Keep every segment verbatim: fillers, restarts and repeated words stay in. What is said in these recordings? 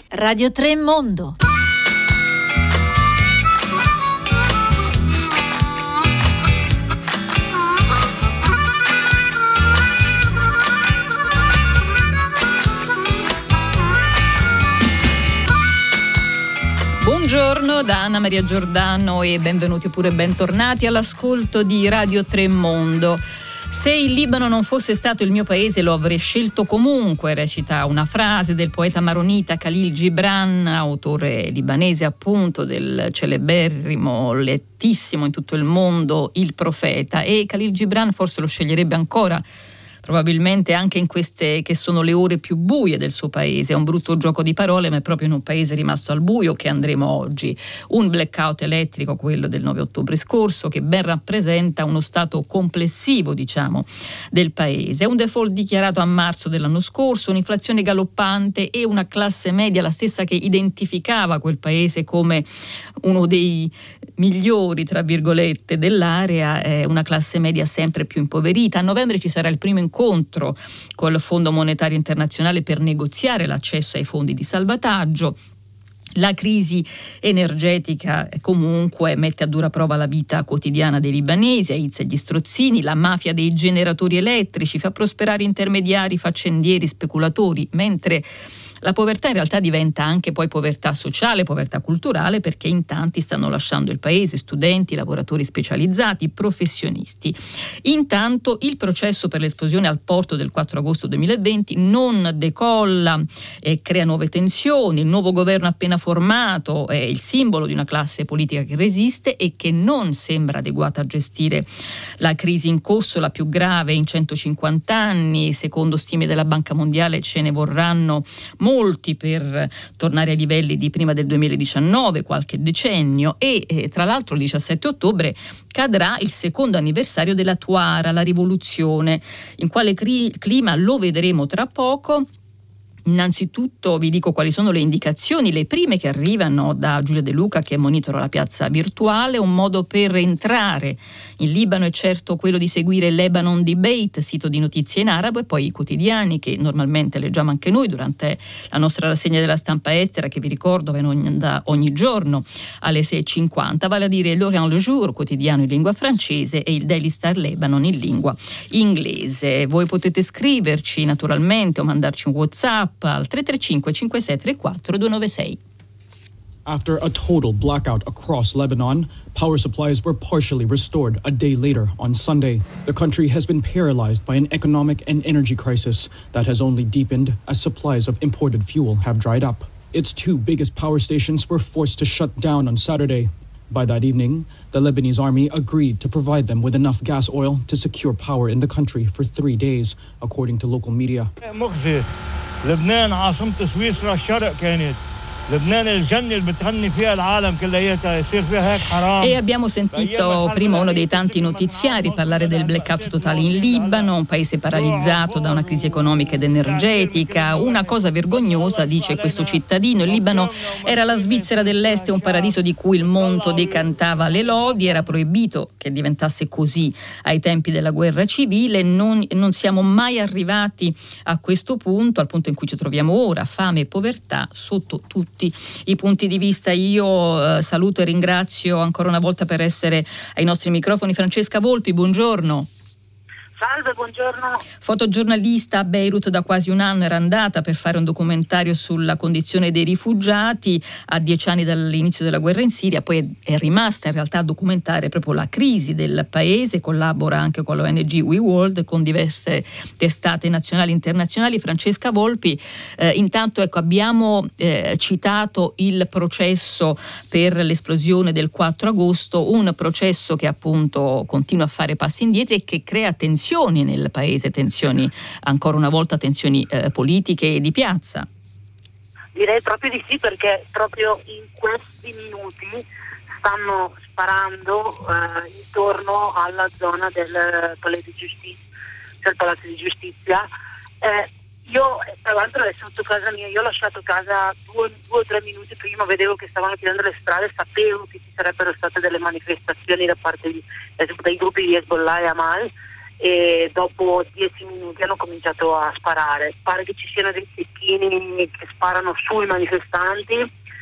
Radio tre Mondo. Buongiorno da Anna Maria Giordano e benvenuti oppure bentornati all'ascolto di Radio tre Mondo. Se il Libano non fosse stato il mio paese lo avrei scelto comunque, recita una frase del poeta maronita Khalil Gibran, autore libanese appunto del celeberrimo, lettissimo in tutto il mondo, Il Profeta. E Khalil Gibran forse lo sceglierebbe ancora, probabilmente anche in queste che sono le ore più buie del suo paese. È un brutto gioco di parole, ma è proprio in un paese rimasto al buio che andremo oggi. Un blackout elettrico, quello del nove ottobre scorso, che ben rappresenta uno stato complessivo, diciamo, del paese. Un default dichiarato a marzo dell'anno scorso, un'inflazione galoppante e una classe media, la stessa che identificava quel paese come uno dei migliori, tra virgolette, dell'area, eh, una classe media sempre più impoverita. A novembre ci sarà il primo incontro incontro col Fondo Monetario Internazionale per negoziare l'accesso ai fondi di salvataggio. La crisi energetica comunque mette a dura prova la vita quotidiana dei libanesi, aizza gli strozzini, la mafia dei generatori elettrici fa prosperare intermediari, faccendieri, speculatori, mentre la povertà in realtà diventa anche poi povertà sociale, povertà culturale, perché in tanti stanno lasciando il paese, studenti, lavoratori specializzati, professionisti. Intanto il processo per l'esplosione al porto del quattro agosto duemilaventi non decolla e crea nuove tensioni. Il nuovo governo appena formato è il simbolo di una classe politica che resiste e che non sembra adeguata a gestire la crisi in corso, la più grave in centocinquanta anni. Secondo stime della Banca Mondiale ce ne vorranno molti per tornare ai livelli di prima del duemiladiciannove, qualche decennio, e eh, tra l'altro il diciassette ottobre cadrà il secondo anniversario della Tuara, la rivoluzione. In quale cri- clima lo vedremo tra poco. Innanzitutto vi dico quali sono le indicazioni, le prime che arrivano da Giulia De Luca, che monitora la piazza virtuale. Un modo per entrare in Libano è certo quello di seguire Lebanon Debate, sito di notizie in arabo, e poi i quotidiani che normalmente leggiamo anche noi durante la nostra rassegna della stampa estera, che vi ricordo va in ogni, ogni giorno alle sei e cinquanta, vale a dire l'Orient Le Jour, quotidiano in lingua francese, e il Daily Star Lebanon in lingua inglese. Voi potete scriverci naturalmente o mandarci un WhatsApp al tre tre cinque cinque sei tre quattro due nove sei. After a total blackout across Lebanon, power supplies were partially restored a day later on Sunday. The country has been paralyzed by an economic and energy crisis that has only deepened as supplies of imported fuel have dried up. Its two biggest power stations were forced to shut down on Saturday. By that evening, the Lebanese army agreed to provide them with enough gas oil to secure power in the country for three days, according to local media. لبنان عاصمة سويسرا الشرق كانت لبنان الجنة اللي بتهني فيها العالم كلياتها يصير فيها هيك حرام. E abbiamo sentito prima uno dei tanti notiziari parlare del blackout totale in Libano, un paese paralizzato da una crisi economica ed energetica. Una cosa vergognosa, dice questo cittadino, il Libano era la Svizzera dell'Est, un paradiso di cui il mondo decantava le lodi, era proibito che diventasse così ai tempi della guerra civile. Non, non siamo mai arrivati a questo punto, al punto in cui ci troviamo ora, fame e povertà sotto tutti i punti di vista. Io eh, saluto e ringrazio ancora una volta per essere ai nostri microfoni Francesca Volpi, buongiorno. Salve, buongiorno. Fotogiornalista a Beirut da quasi un anno, era andata per fare un documentario sulla condizione dei rifugiati a dieci anni dall'inizio della guerra in Siria, poi è rimasta in realtà a documentare proprio la crisi del paese, collabora anche con l'O N G We World, con diverse testate nazionali e internazionali. Francesca Volpi, eh, intanto ecco abbiamo eh, citato il processo per l'esplosione del quattro agosto, un processo che appunto continua a fare passi indietro e che crea tensioni nel paese, tensioni ancora una volta tensioni eh, politiche e di piazza. Direi proprio di sì, perché proprio in questi minuti stanno sparando eh, intorno alla zona del Palazzo di Giustizia, del Palazzo di Giustizia. Eh, io tra l'altro è sotto casa mia, io ho lasciato casa due, due o tre minuti prima, vedevo che stavano chiudendo le strade, sapevo che ci sarebbero state delle manifestazioni da parte di, eh, dei gruppi di Hezbollah e Hamas, e dopo dieci minuti hanno cominciato a sparare. Pare che ci siano dei cecchini che sparano sui manifestanti,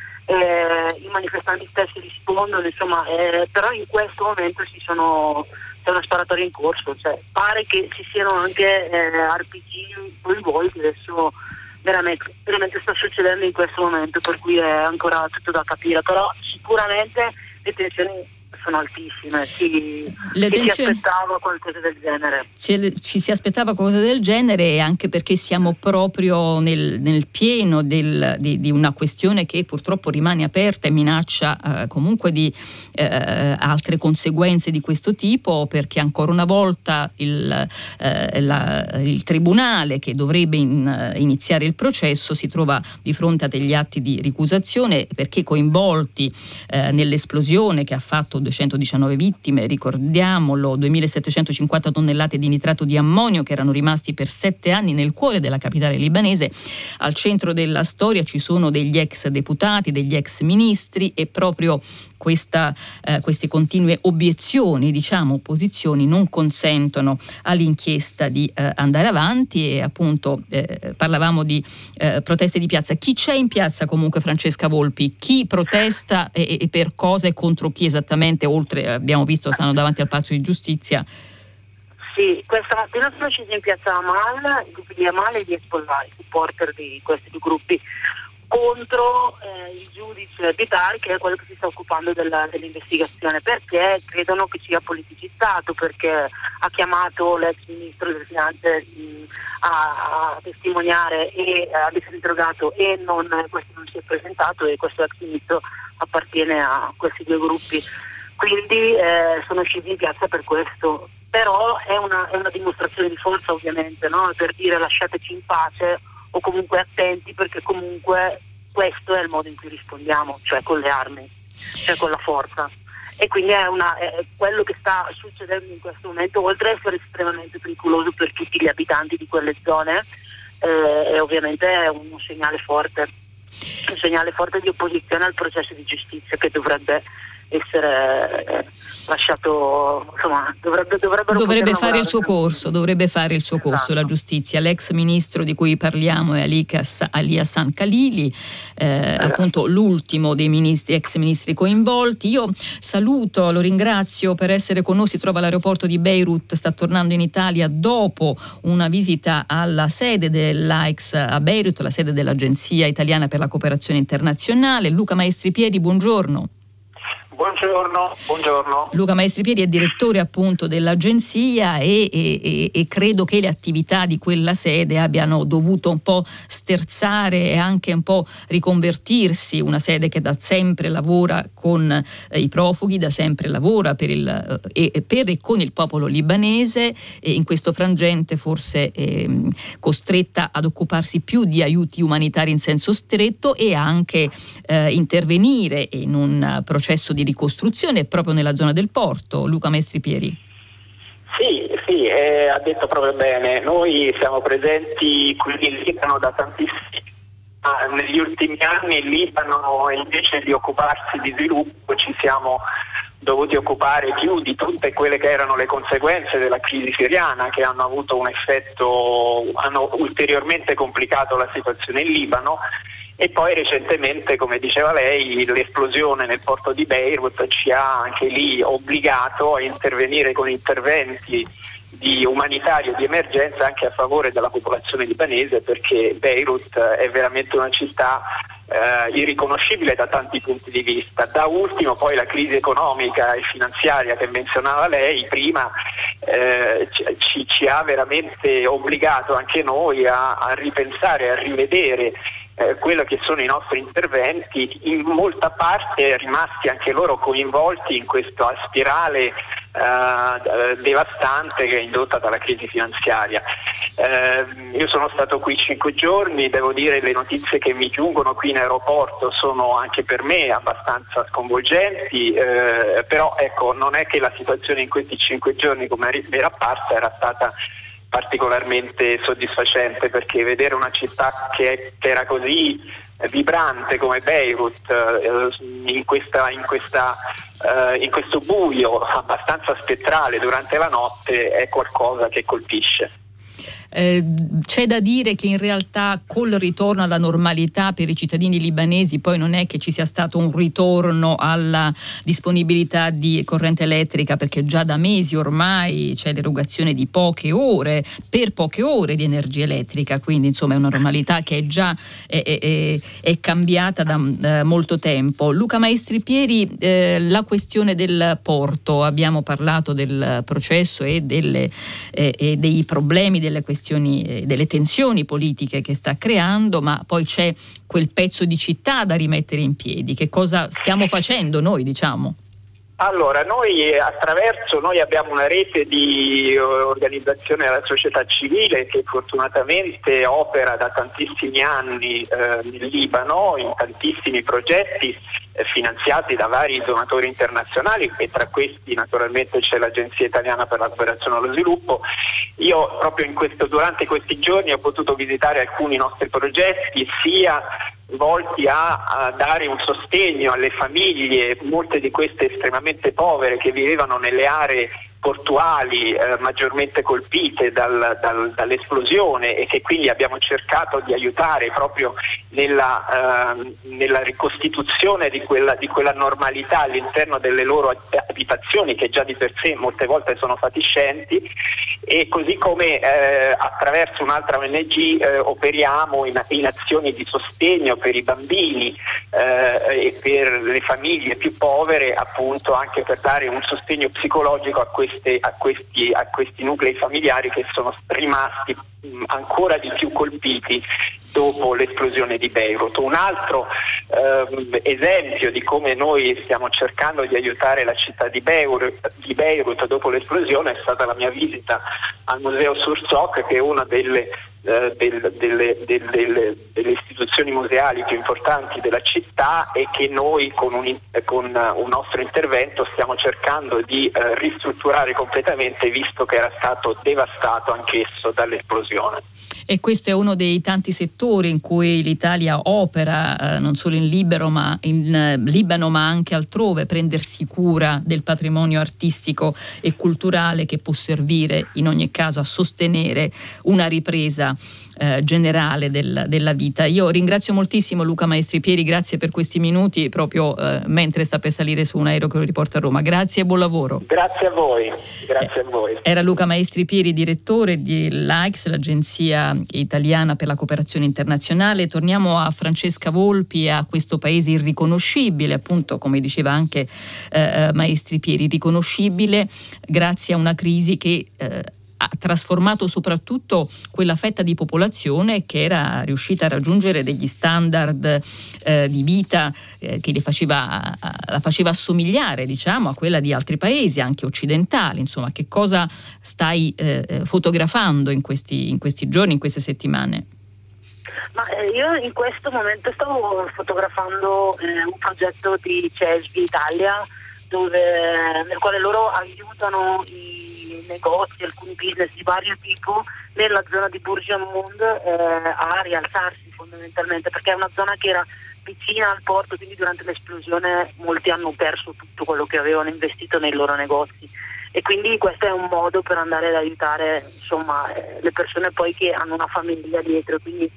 eh, i manifestanti stessi rispondono, insomma, eh, però in questo momento ci sono c'è una sparatoria in corso, cioè pare che ci siano anche eh, R P G coinvolti. Adesso veramente, veramente sta succedendo in questo momento, per cui è ancora tutto da capire, però sicuramente le tensioni sono altissime, ci, Le ci tensioni... si aspettava qualcosa del genere. Ci, ci si aspettava qualcosa del genere, e anche perché siamo proprio nel, nel pieno del, di, di una questione che purtroppo rimane aperta e minaccia eh, comunque di eh, altre conseguenze di questo tipo, perché ancora una volta il, eh, la, il tribunale che dovrebbe in, iniziare il processo si trova di fronte a degli atti di ricusazione, perché coinvolti eh, nell'esplosione che ha fatto duecentodiciannove vittime, ricordiamolo, duemilasettecentocinquanta tonnellate di nitrato di ammonio che erano rimasti per sette anni nel cuore della capitale libanese. Al centro della storia ci sono degli ex deputati, degli ex ministri, e proprio questa, eh, queste continue obiezioni, diciamo opposizioni, non consentono all'inchiesta di eh, andare avanti. E appunto eh, parlavamo di eh, proteste di piazza. Chi c'è in piazza comunque, Francesca Volpi? Chi protesta e, e per cosa e contro chi esattamente? Oltre, abbiamo visto, stanno davanti al Palazzo di Giustizia. Sì, questa mattina sono scesi in piazza Amal, i gruppi di Amal e di Hezbollah, i supporter di questi due gruppi, contro eh, il giudice Bitar, che è quello che si sta occupando della, dell'investigazione, perché credono che sia politicizzato, perché ha chiamato l'ex ministro delle finanze mh, a, a testimoniare e ad essere interrogato, e non, questo non si è presentato, e questo ex ministro appartiene a questi due gruppi. Quindi eh, sono scesi in piazza per questo, però è una, è una dimostrazione di forza, ovviamente, no? Per dire lasciateci in pace, o comunque attenti, perché comunque questo è il modo in cui rispondiamo, cioè con le armi, cioè con la forza. E quindi è, una, è quello che sta succedendo in questo momento, oltre ad essere estremamente pericoloso per tutti gli abitanti di quelle zone, eh, e ovviamente è un segnale forte, un segnale forte di opposizione al processo di giustizia che dovrebbe essere eh, lasciato, insomma, dovrebbe, dovrebbe fare il suo corso, dovrebbe fare il suo esatto. corso la giustizia. L'ex ministro di cui parliamo è Ali, Ali Hassan Khalili, eh, esatto. appunto l'ultimo dei ministri, ex ministri coinvolti. Io saluto, lo ringrazio per essere con noi, si trova all'aeroporto di Beirut, sta tornando in Italia dopo una visita alla sede dell'A I C S a Beirut, la sede dell'Agenzia Italiana per la Cooperazione Internazionale. Luca Maestripieri, buongiorno. Buongiorno, buongiorno. Luca Maestripieri è direttore appunto dell'agenzia e, e, e credo che le attività di quella sede abbiano dovuto un po' sterzare e anche un po' riconvertirsi, una sede che da sempre lavora con eh, i profughi, da sempre lavora per, il, eh, per e con il popolo libanese, e in questo frangente forse eh, costretta ad occuparsi più di aiuti umanitari in senso stretto e anche eh, intervenire in un processo di ricostruzione proprio nella zona del porto. Luca Maestripieri. Sì, sì, eh, ha detto proprio bene. Noi siamo presenti qui in Libano da tantissimi anni. Negli ultimi anni il Libano, invece di occuparsi di sviluppo, ci siamo dovuti occupare più di tutte quelle che erano le conseguenze della crisi siriana, che hanno avuto un effetto, hanno ulteriormente complicato la situazione in Libano. E poi recentemente, come diceva lei, l'esplosione nel porto di Beirut ci ha anche lì obbligato a intervenire con interventi di umanitario di emergenza anche a favore della popolazione libanese, perché Beirut è veramente una città eh, irriconoscibile da tanti punti di vista. Da ultimo poi la crisi economica e finanziaria che menzionava lei prima eh, ci, ci ha veramente obbligato anche noi a, a ripensare, a rivedere Eh, quello che sono i nostri interventi, in molta parte rimasti anche loro coinvolti in questa spirale eh, devastante che è indotta dalla crisi finanziaria. Eh, io sono stato qui cinque giorni, devo dire le notizie che mi giungono qui in aeroporto sono anche per me abbastanza sconvolgenti, eh, però ecco, non è che la situazione in questi cinque giorni, come era apparsa, era stata particolarmente soddisfacente, perché vedere una città che, che era così vibrante come Beirut eh, in, questa, in, questa, eh, in questo buio abbastanza spettrale durante la notte è qualcosa che colpisce. Eh, c'è da dire che in realtà col ritorno alla normalità per i cittadini libanesi poi non è che ci sia stato un ritorno alla disponibilità di corrente elettrica, perché già da mesi ormai c'è l'erogazione di poche ore per poche ore di energia elettrica, quindi insomma è una normalità che è già è, è, è cambiata da eh, molto tempo. Luca Maestri Pieri, eh, la questione del porto, abbiamo parlato del processo e, delle, eh, e dei problemi, delle questioni, delle tensioni politiche che sta creando, ma poi c'è quel pezzo di città da rimettere in piedi. Che cosa stiamo facendo noi, diciamo? Allora, noi attraverso, noi abbiamo una rete di organizzazione della società civile che fortunatamente opera da tantissimi anni eh, nel Libano, in tantissimi progetti eh, finanziati da vari donatori internazionali, e tra questi naturalmente c'è l'Agenzia Italiana per la Cooperazione allo Sviluppo. Io proprio in questo, durante questi giorni ho potuto visitare alcuni nostri progetti, sia volti a, a dare un sostegno alle famiglie, molte di queste estremamente povere, che vivevano nelle aree portuali eh, maggiormente colpite dal, dal, dall'esplosione, e che quindi abbiamo cercato di aiutare proprio nella, eh, nella ricostituzione di quella, di quella normalità all'interno delle loro abitazioni, che già di per sé molte volte sono fatiscenti. E così come eh, attraverso un'altra O N G eh, operiamo in, in azioni di sostegno per i bambini eh, e per le famiglie più povere, appunto anche per dare un sostegno psicologico a queste, a questi, a questi nuclei familiari che sono rimasti mh, ancora di più colpiti dopo l'esplosione di Beirut. Un altro ehm, esempio di come noi stiamo cercando di aiutare la città di Beirut, di Beirut dopo l'esplosione è stata la mia visita al Museo Sursock, che è una delle, eh, del, delle, delle, delle, delle istituzioni museali più importanti della città, e che noi con un, con un nostro intervento stiamo cercando di eh, ristrutturare completamente, visto che era stato devastato anch'esso dall'esplosione. E questo è uno dei tanti settori in cui l'Italia opera, eh, non solo in Libano ma, in eh, Libano ma anche altrove, prendersi cura del patrimonio artistico e culturale che può servire in ogni caso a sostenere una ripresa eh, generale del, della vita. Io ringrazio moltissimo Luca Maestri Pieri, grazie per questi minuti proprio eh, mentre sta per salire su un aereo che lo riporta a Roma. Grazie e buon lavoro. Grazie a voi, grazie eh, a voi. Era Luca Maestri Pieri, direttore di l'A I C S, l'Agenzia Italiana per la Cooperazione Internazionale. Torniamo a Francesca Volpi e a questo paese irriconoscibile, appunto come diceva anche eh, Maestri Pieri, riconoscibile grazie a una crisi che eh, ha trasformato soprattutto quella fetta di popolazione che era riuscita a raggiungere degli standard eh, di vita eh, che li faceva, la faceva assomigliare, diciamo, a quella di altri paesi, anche occidentali. Insomma, che cosa stai eh, fotografando in questi, in questi giorni, in queste settimane? Ma eh, io in questo momento stavo fotografando eh, un progetto di C E S V Italia, dove, nel quale loro aiutano i negozi, alcuni business di vario tipo nella zona di Bourg Amound eh, a rialzarsi fondamentalmente, perché è una zona che era vicina al porto, quindi durante l'esplosione molti hanno perso tutto quello che avevano investito nei loro negozi, e quindi questo è un modo per andare ad aiutare insomma eh, le persone poi che hanno una famiglia dietro, quindi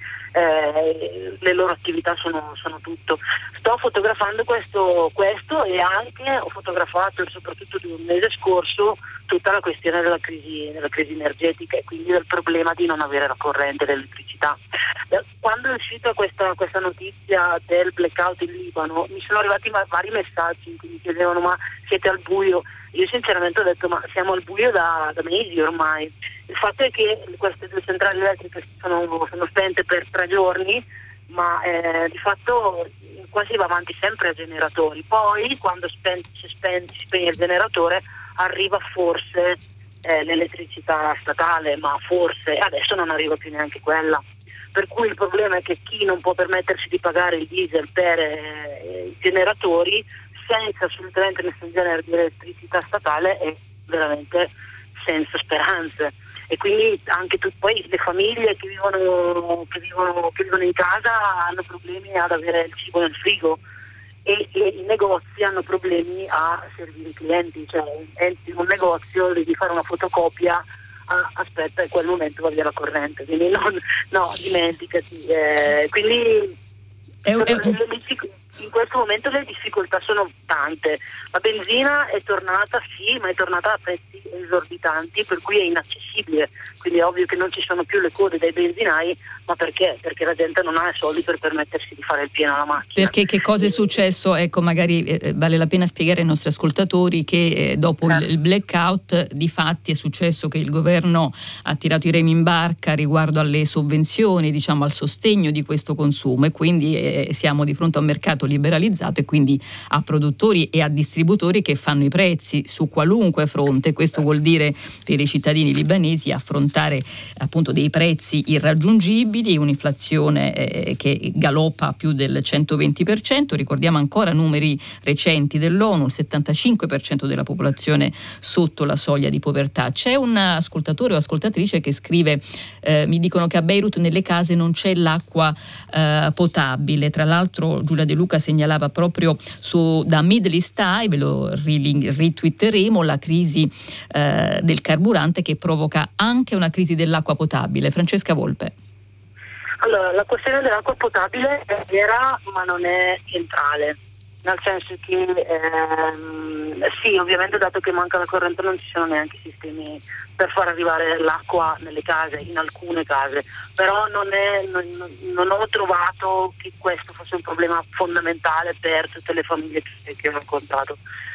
eh, le loro attività sono, sono tutto. Sto fotografando questo, questo e anche ho fotografato soprattutto di un mese scorso tutta la questione della crisi, della crisi energetica, e quindi del problema di non avere la corrente, l'elettricità. Quando è uscita questa, questa notizia del blackout in Libano, mi sono arrivati vari messaggi in cui mi chiedevano: ma siete al buio? Io sinceramente ho detto: ma siamo al buio da, da mesi ormai. Il fatto è che queste due centrali elettriche sono, sono spente per tre giorni, ma eh, di fatto qua si va avanti sempre a generatori. Poi quando spen- si, spen- si spegne il generatore arriva forse eh, l'elettricità statale, ma forse adesso non arriva più neanche quella. Per cui il problema è che chi non può permettersi di pagare il diesel per eh, i generatori, senza assolutamente nessun genere di elettricità statale, è veramente senza speranze. e quindi anche tu, poi le famiglie che vivono, che vivono, che vivono in casa hanno problemi ad avere il cibo nel frigo e, e i negozi hanno problemi a servire i clienti, cioè entri in un negozio, devi fare una fotocopia, ah, aspetta, in quel momento va via la corrente, quindi non, no, dimenticati. Eh, quindi è, è, in questo momento le difficoltà sono tante. La benzina è tornata, sì, ma è tornata a prezzi esorbitanti, per cui è inaccessibile, quindi è ovvio che non ci sono più le code dai benzinai, ma perché? Perché la gente non ha i soldi per permettersi di fare il pieno alla macchina. Perché che cosa è successo? Ecco, magari eh, vale la pena spiegare ai nostri ascoltatori che eh, dopo eh. il, il blackout di fatti è successo che il governo ha tirato i remi in barca riguardo alle sovvenzioni, diciamo al sostegno di questo consumo, e quindi eh, siamo di fronte a un mercato liberalizzato e quindi a produttori e a distributori che fanno i prezzi su qualunque fronte. Questo vuol dire per i cittadini libanesi affrontare appunto dei prezzi irraggiungibili, un'inflazione eh, che galoppa a più del centoventi per cento. Ricordiamo ancora numeri recenti dell'ONU, il settantacinque per cento della popolazione sotto la soglia di povertà. C'è un ascoltatore o ascoltatrice che scrive eh, mi dicono che a Beirut nelle case non c'è l'acqua eh, potabile. Tra l'altro Giulia De Luca segnalava proprio su, da Middle East Eye, ve lo ritwitteremo, la crisi eh, del carburante che provoca anche una crisi dell'acqua potabile. Francesca Volpe. Allora, la questione dell'acqua potabile è vera, ma non è centrale, nel senso che ehm, sì, ovviamente dato che manca la corrente non ci sono neanche sistemi per far arrivare l'acqua nelle case, in alcune case, però non, è, non, non ho trovato che questo fosse un problema fondamentale per tutte le famiglie che, che ho incontrato.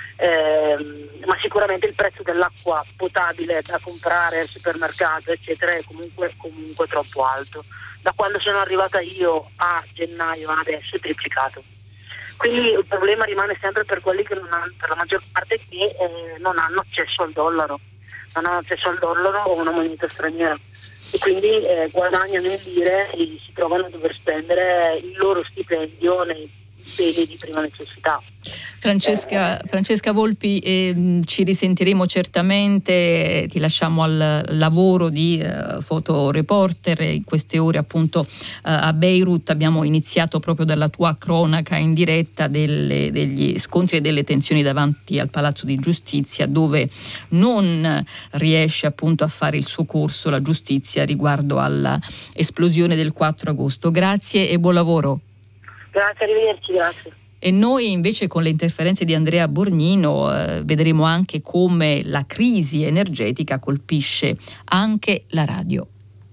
Eh, ma sicuramente il prezzo dell'acqua potabile da comprare al supermercato eccetera è comunque, comunque troppo alto. Da quando sono arrivata io a gennaio adesso è triplicato, quindi il problema rimane sempre per quelli che non hanno, per la maggior parte che eh, non hanno accesso al dollaro non hanno accesso al dollaro o una moneta straniera e quindi eh, guadagnano in lire e si trovano a dover spendere il loro stipendio nei beni di prima necessità. Francesca, Francesca Volpi, eh, ci risentiremo certamente, ti lasciamo al lavoro di eh, fotoreporter in queste ore appunto eh, a Beirut. Abbiamo iniziato proprio dalla tua cronaca in diretta delle, degli scontri e delle tensioni davanti al Palazzo di Giustizia, dove non riesce appunto a fare il suo corso la giustizia riguardo all'esplosione del quattro agosto. Grazie e buon lavoro. Grazie, arrivederci, grazie. E noi invece con le interferenze di Andrea Borgnino eh, vedremo anche come la crisi energetica colpisce anche la radio.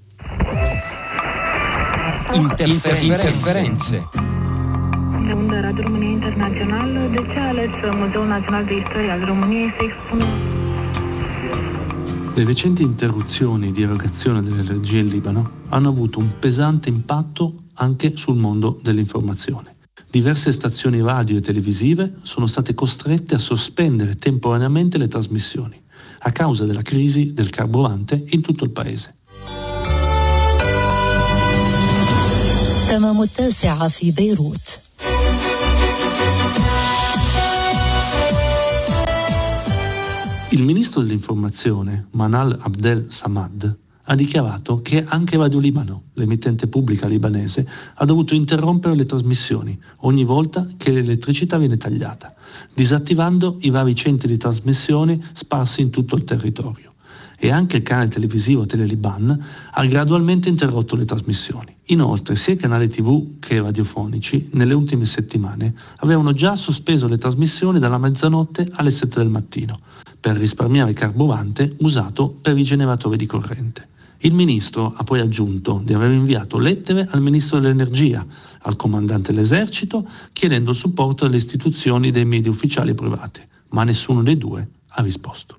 Interferenze. Interferenze. Da Radio România Internațională, de ce a ales Muzeul Național de Istorie al României să expună? Le recenti interruzioni di erogazione dell'energia in Libano hanno avuto un pesante impatto anche sul mondo dell'informazione. Diverse stazioni radio e televisive sono state costrette a sospendere temporaneamente le trasmissioni a causa della crisi del carburante in tutto il paese. تمام التاسعة في بيروت. Il ministro dell'informazione, Manal Abdel Samad, ha dichiarato che anche Radio Libano, l'emittente pubblica libanese, ha dovuto interrompere le trasmissioni ogni volta che l'elettricità viene tagliata, disattivando i vari centri di trasmissione sparsi in tutto il territorio. E anche il canale televisivo Teleliban ha gradualmente interrotto le trasmissioni. Inoltre, sia i canali tivù che radiofonici, nelle ultime settimane, avevano già sospeso le trasmissioni dalla mezzanotte alle sette del mattino, per risparmiare carburante usato per i generatori di corrente. Il ministro ha poi aggiunto di aver inviato lettere al ministro dell'energia, al comandante dell'esercito, chiedendo il supporto alle istituzioni dei media ufficiali e privati, ma nessuno dei due ha risposto.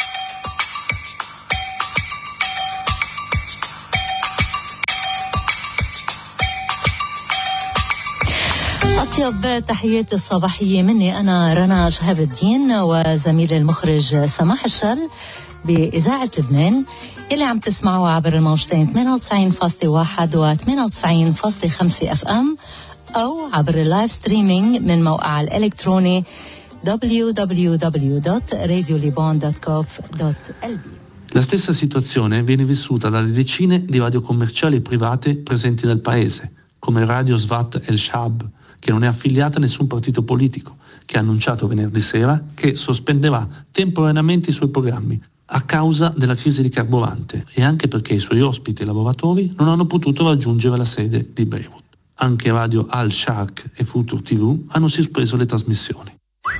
أطيب تحيات الصباحية مني أنا رنا شهاب الدين وزميل المخرج سماح الشل بإذاعة لبنان اللي عم تسمعوا عبر الموجتين ثمانية وتسعين فاصلة واحد و ثمانية وتسعين فاصلة خمسة اف ام أو عبر اللايف ستريمينج من موقع الإلكتروني دبليو دبليو دبليو دوت راديو ليبان دوت كوف دوت ال بي. La stessa situazione viene vissuta dalle decine di radio commerciali e private presenti nel paese, come Radio Svat El Shab, che non è affiliata a nessun partito politico, che ha annunciato venerdì sera che sospenderà temporaneamente i suoi programmi a causa della crisi di carburante e anche perché i suoi ospiti e lavoratori non hanno potuto raggiungere la sede di Beirut. Anche Radio Al-Sharq e Futur tivù hanno sospeso le trasmissioni.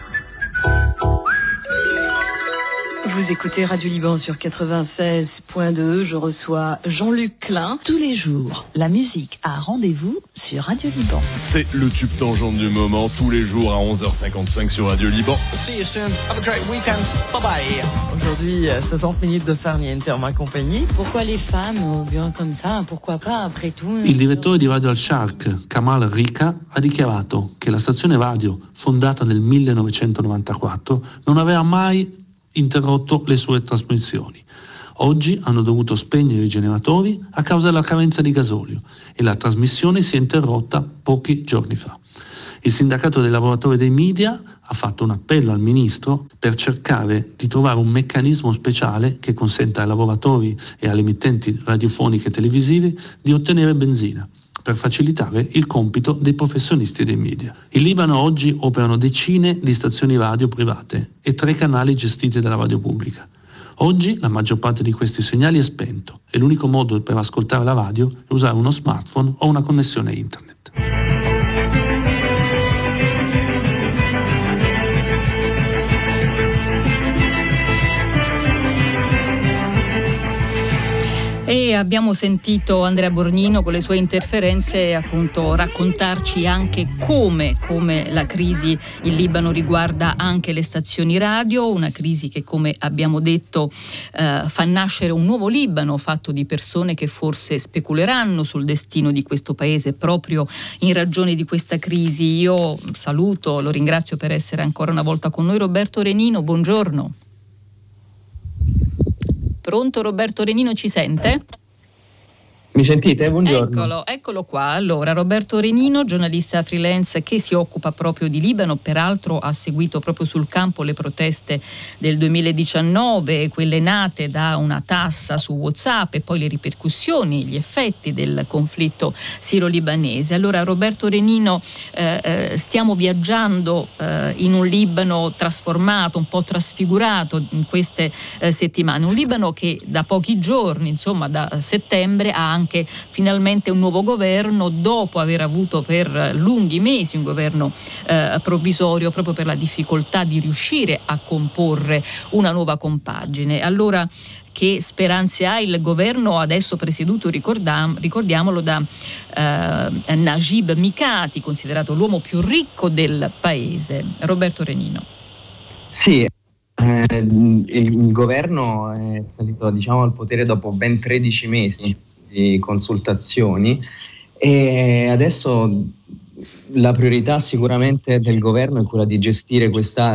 Vous écoutez Radio Liban sur quatre-vingt-seize point deux. Je reçois Jean-Luc Klein. Tous les jours, la musique a rendez-vous sur Radio Liban. C'est le tube tangente du moment, tous les jours à onze heures cinquante-cinq sur Radio Liban. See you soon. Have a great weekend. Bye bye. Aujourd'hui, soixante minutes de farniente en ma compagnie. Pourquoi les femmes, bien comme ça? Pourquoi pas, après tout? Il direttore di Radio Al-Sharq, Kamal Rika, ha dichiarato che la stazione radio, fondata nel millenovecentonovantaquattro, non aveva mai interrotto le sue trasmissioni. Oggi hanno dovuto spegnere i generatori a causa della carenza di gasolio e la trasmissione si è interrotta pochi giorni fa. Il sindacato dei lavoratori dei media ha fatto un appello al ministro per cercare di trovare un meccanismo speciale che consenta ai lavoratori e alle emittenti radiofoniche e televisive di ottenere benzina, per facilitare il compito dei professionisti dei media. In Libano oggi operano decine di stazioni radio private e tre canali gestiti dalla radio pubblica. Oggi la maggior parte di questi segnali è spento e l'unico modo per ascoltare la radio è usare uno smartphone o una connessione internet. E abbiamo sentito Andrea Borgnino con le sue interferenze appunto raccontarci anche come, come la crisi in Libano riguarda anche le stazioni radio, una crisi che, come abbiamo detto, eh, fa nascere un nuovo Libano fatto di persone che forse speculeranno sul destino di questo paese proprio in ragione di questa crisi. Io saluto, lo ringrazio per essere ancora una volta con noi, Roberto Renino, buongiorno. Pronto Roberto Renino, ci sente? Mi sentite? Buongiorno. Eccolo, eccolo qua. Allora, Roberto Renino, giornalista freelance che si occupa proprio di Libano, peraltro ha seguito proprio sul campo le proteste del duemiladiciannove, quelle nate da una tassa su WhatsApp e poi le ripercussioni, gli effetti del conflitto siro-libanese. Allora, Roberto Renino, eh, stiamo viaggiando eh, in un Libano trasformato, un po' trasfigurato in queste eh, settimane, un Libano che da pochi giorni, insomma da settembre, ha anche finalmente un nuovo governo dopo aver avuto per lunghi mesi un governo eh, provvisorio proprio per la difficoltà di riuscire a comporre una nuova compagine. Allora, che speranze ha il governo adesso presieduto, ricordiam- ricordiamolo, da eh, Najib Mikati, considerato l'uomo più ricco del paese? Roberto Renino. Sì, eh, il, il governo è salito, diciamo, al potere dopo ben tredici mesi di consultazioni e adesso la priorità sicuramente del governo è quella di gestire questa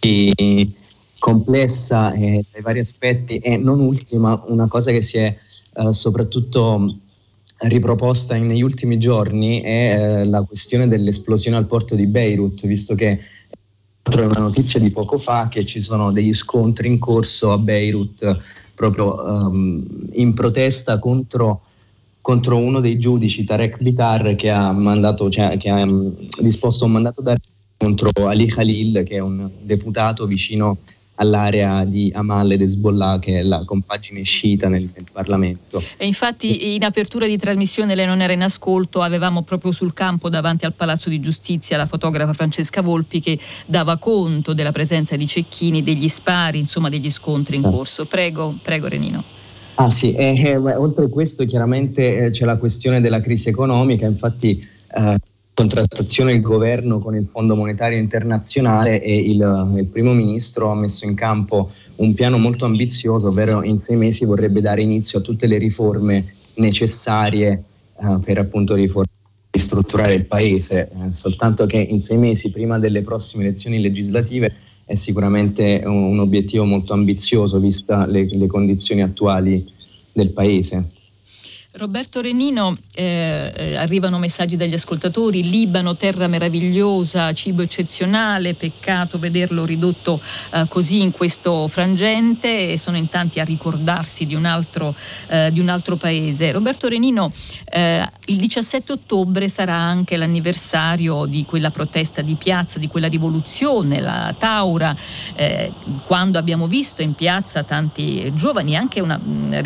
complessa eh, dai vari aspetti e non ultima una cosa che si è eh, soprattutto riproposta in, negli ultimi giorni è eh, la questione dell'esplosione al porto di Beirut, visto che è una notizia di poco fa che ci sono degli scontri in corso a Beirut proprio um, in protesta contro, contro uno dei giudici, Tarek Bitar, che ha mandato, cioè, che ha um, disposto un mandato d'arresto contro Ali Khalil, che è un deputato vicino all'area di Amal ed Hezbollah, che è la compagine sciita nel, nel Parlamento. E infatti in apertura di trasmissione, lei non era in ascolto, avevamo proprio sul campo davanti al Palazzo di Giustizia la fotografa Francesca Volpi che dava conto della presenza di cecchini, degli spari, insomma degli scontri in corso. Prego, prego Renino. Ah sì, e, e, oltre a questo chiaramente eh, c'è la questione della crisi economica, infatti eh, contrattazione del governo con il Fondo Monetario Internazionale e il, il primo ministro ha messo in campo un piano molto ambizioso, ovvero in sei mesi vorrebbe dare inizio a tutte le riforme necessarie uh, per appunto ristrutturare il paese, eh, soltanto che in sei mesi prima delle prossime elezioni legislative è sicuramente un, un obiettivo molto ambizioso vista le, le condizioni attuali del paese. Roberto Renino, eh, arrivano messaggi dagli ascoltatori: Libano, terra meravigliosa, cibo eccezionale, peccato vederlo ridotto eh, così in questo frangente, e sono in tanti a ricordarsi di un altro, eh, di un altro paese. Roberto Renino, eh, il diciassette ottobre sarà anche l'anniversario di quella protesta di piazza, di quella rivoluzione, la Taura, eh, quando abbiamo visto in piazza tanti giovani, anche una,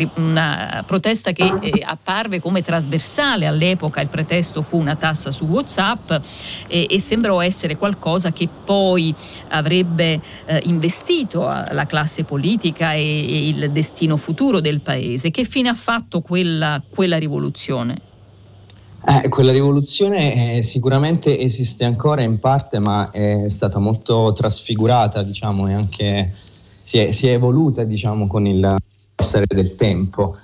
una protesta che eh, apparve come trasversale all'epoca. Il pretesto fu una tassa su WhatsApp e, e sembrò essere qualcosa che poi avrebbe eh, investito la classe politica e, e il destino futuro del paese. Che fine ha fatto quella, quella rivoluzione? Eh, quella rivoluzione eh, sicuramente esiste ancora in parte, ma è stata molto trasfigurata, diciamo, e anche si è, si è evoluta, diciamo, con il passare del tempo.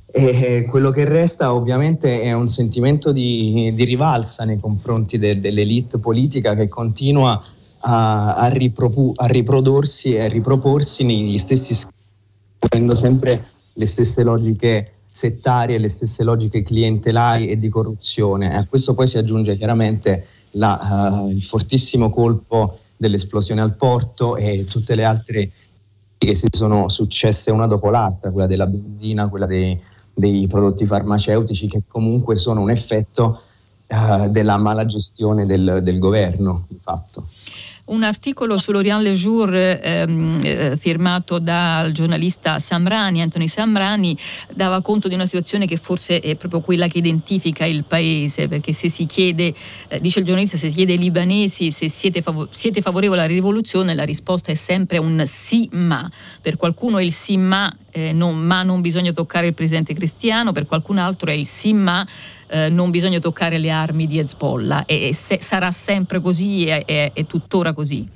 E quello che resta ovviamente è un sentimento di, di rivalsa nei confronti de, dell'elite politica, che continua a, a, ripropu, a riprodursi e a riproporsi negli stessi schemi, avendo sempre le stesse logiche settarie, le stesse logiche clientelari e di corruzione. E a questo poi si aggiunge chiaramente la, uh, il fortissimo colpo dell'esplosione al porto e tutte le altre che si sono successe una dopo l'altra, quella della benzina, quella dei, dei prodotti farmaceutici, che comunque sono un effetto uh, della mala gestione del, del governo, di fatto. Un articolo sull'Orient Le Jour ehm, eh, firmato dal giornalista Samrani, Anthony Samrani, dava conto di una situazione che forse è proprio quella che identifica il paese, perché se si chiede, eh, dice il giornalista, se si chiede ai libanesi se siete, fav- siete favorevoli alla rivoluzione, la risposta è sempre un sì ma. Per qualcuno è il sì ma, eh, non, ma non bisogna toccare il presidente cristiano, per qualcun altro è il sì ma, Eh, non bisogna toccare le armi di Hezbollah, e, e se, sarà sempre così, è, è, è tuttora così?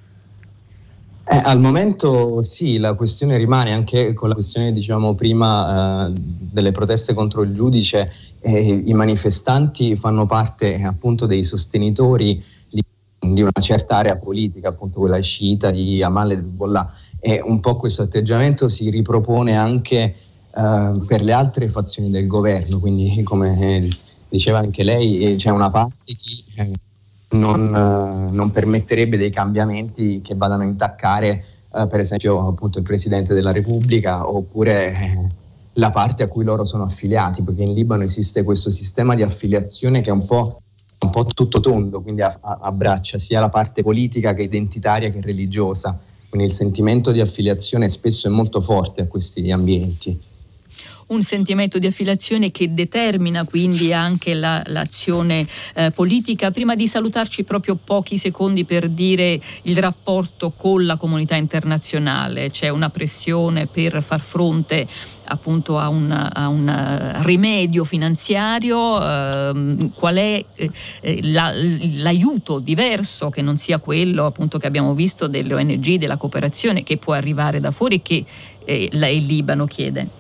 Eh, al momento sì, la questione rimane, anche con la questione, diciamo, prima eh, delle proteste contro il giudice. Eh, i manifestanti fanno parte eh, appunto dei sostenitori di, di una certa area politica, appunto quella sciita di Amal ed Hezbollah, e un po' questo atteggiamento si ripropone anche Uh, per le altre fazioni del governo, quindi come eh, diceva anche lei, eh, c'è una parte che eh, non, uh, non permetterebbe dei cambiamenti che vadano a intaccare uh, per esempio appunto il Presidente della Repubblica, oppure eh, la parte a cui loro sono affiliati, perché in Libano esiste questo sistema di affiliazione che è un po', un po' tutto tondo, quindi a, a, abbraccia sia la parte politica che identitaria che religiosa, quindi il sentimento di affiliazione spesso è molto forte a questi ambienti. Un sentimento di affiliazione che determina quindi anche la, l'azione eh, politica. Prima di salutarci, proprio pochi secondi per dire il rapporto con la comunità internazionale. C'è una pressione per far fronte appunto a un, a un rimedio finanziario. Eh, qual è eh, la, l'aiuto diverso, che non sia quello appunto che abbiamo visto delle O N G, della cooperazione, che può arrivare da fuori, che eh, la, il Libano chiede?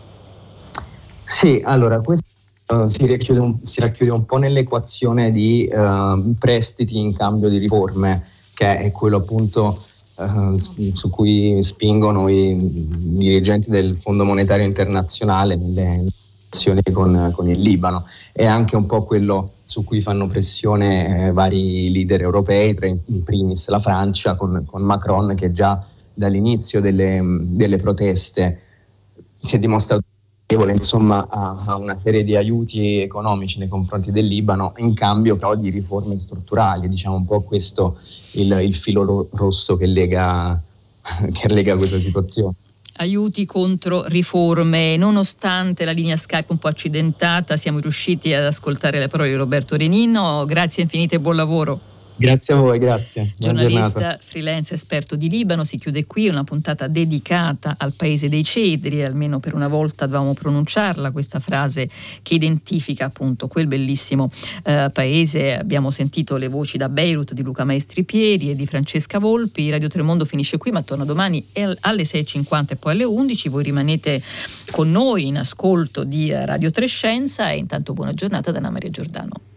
Sì, allora questo uh, si, racchiude un, si racchiude un po' nell'equazione di uh, prestiti in cambio di riforme, che è quello appunto uh, su cui spingono i dirigenti del Fondo Monetario Internazionale nelle azioni con, con il Libano, e anche un po' quello su cui fanno pressione eh, vari leader europei, tra in primis la Francia con, con Macron, che già dall'inizio delle, delle proteste si è dimostrato insomma a, a una serie di aiuti economici nei confronti del Libano, in cambio però di riforme strutturali. Diciamo un po' questo il, il filo ro- rosso che lega, che lega questa situazione. Aiuti contro riforme. Nonostante la linea Skype un po' accidentata, siamo riusciti ad ascoltare le parole di Roberto Renino. Grazie infinite e buon lavoro. Grazie a voi, grazie. Giornalista, freelance, esperto di Libano. Si chiude qui una puntata dedicata al paese dei cedri, almeno per una volta dovevamo pronunciarla questa frase che identifica appunto quel bellissimo eh, paese. Abbiamo sentito le voci da Beirut di Luca Maestri Pieri e di Francesca Volpi. Radio Tremondo finisce qui, ma torna domani alle sei e cinquanta e poi alle undici. Voi rimanete con noi in ascolto di Radio Trescenza, e intanto buona giornata da Anna Maria Giordano.